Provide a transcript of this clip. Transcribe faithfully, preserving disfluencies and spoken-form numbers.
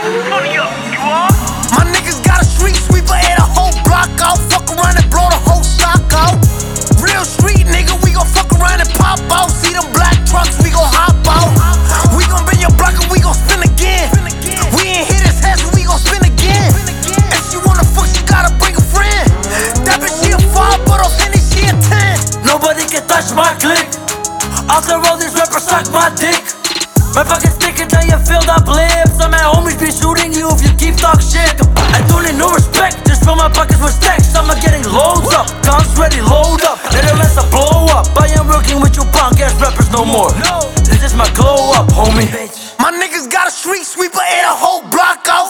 Money up, you are? My niggas got a street sweeper and a whole block out. Fuck around and blow the whole stock out. Real street nigga, we gon' fuck around and pop out. See them black trucks, we gon' hop out. We gon' bend your block and we gon' spin again. We ain't hit his head, so we gon' spin again. If she wanna fuck, she gotta bring a friend. That bitch she a five, but off Henny she a ten. Nobody can touch my click. Out the road, these rappers suck my dick. My pocket's thicker than your filled up lips. And my homies be shooting you if you keep talk shit. I don't need no respect, just fill my pockets with stacks. I'm getting loads up, guns ready, load up. Let the rest blow up. I am working with you punk ass rappers no more. This is my glow up, homie. My niggas got a street sweeper and a whole block out.